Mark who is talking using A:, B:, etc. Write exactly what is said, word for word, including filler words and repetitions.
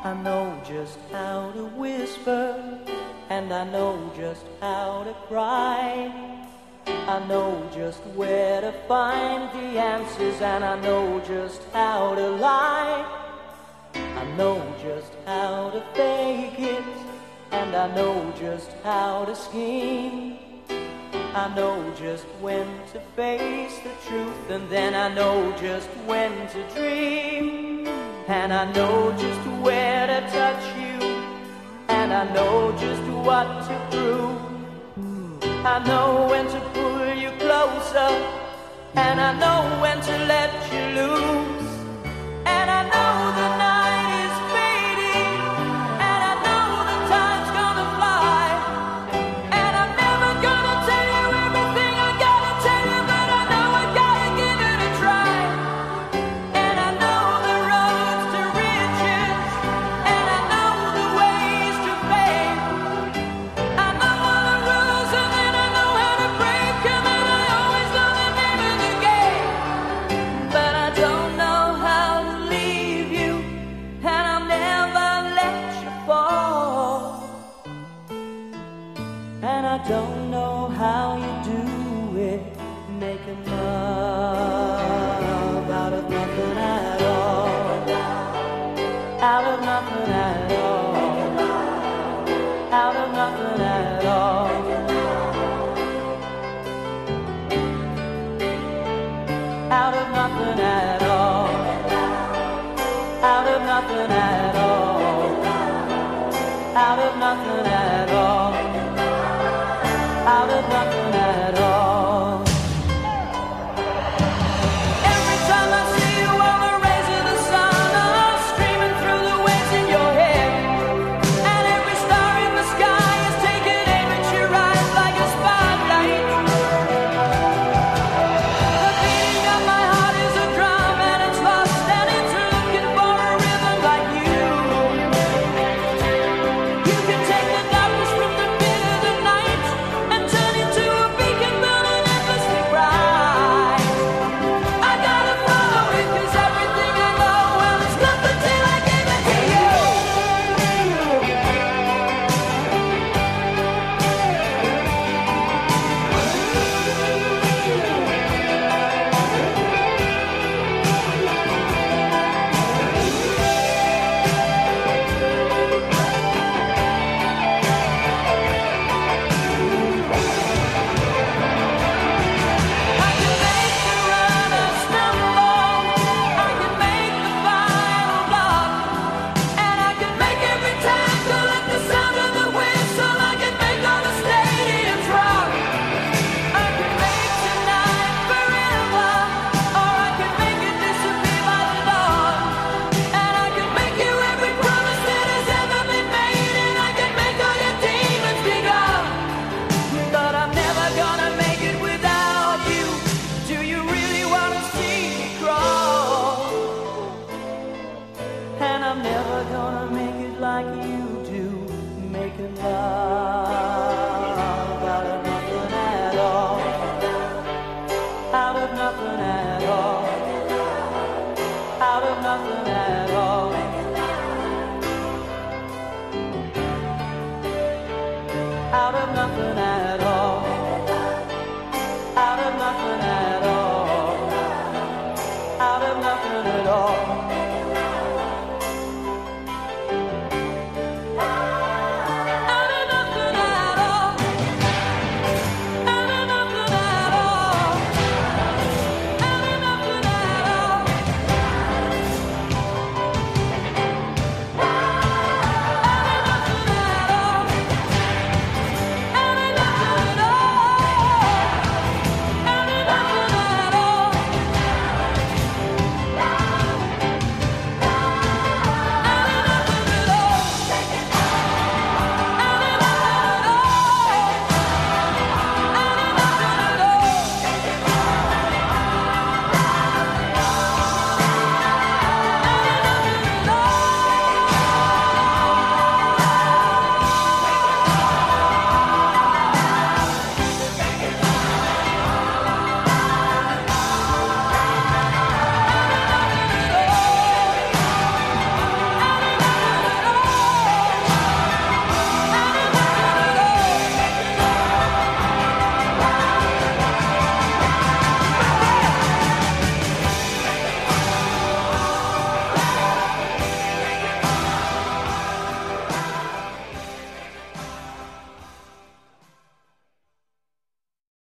A: I know just how to whisper, and I know just how to cry. I know just where to find the answers, and I know just how to lie. I know just how to fake it, and I know just how to scheme. I know just when to face the truth, and then I know just when to dream. And I know just where to touch you, and I know just what to prove. I know when to pull you closer, and I know when to let you loose. And I know the night is fading, and I know the time's gonna fly. And I'm never gonna tell you everything I gotta tell you, but I know I gotta give it a try. And I know the roads to riches, and I know the ways to fame. I know all the rules, and then I know how to break them, and I always know the name of the game. But I don't know how to leave you, and I'll never let you fall. And I don't know how you do it, making love out of nothing at all. Out of nothing at all. Out of nothing at all. Out of nothing at all. Out of nothing at all. Out of nothing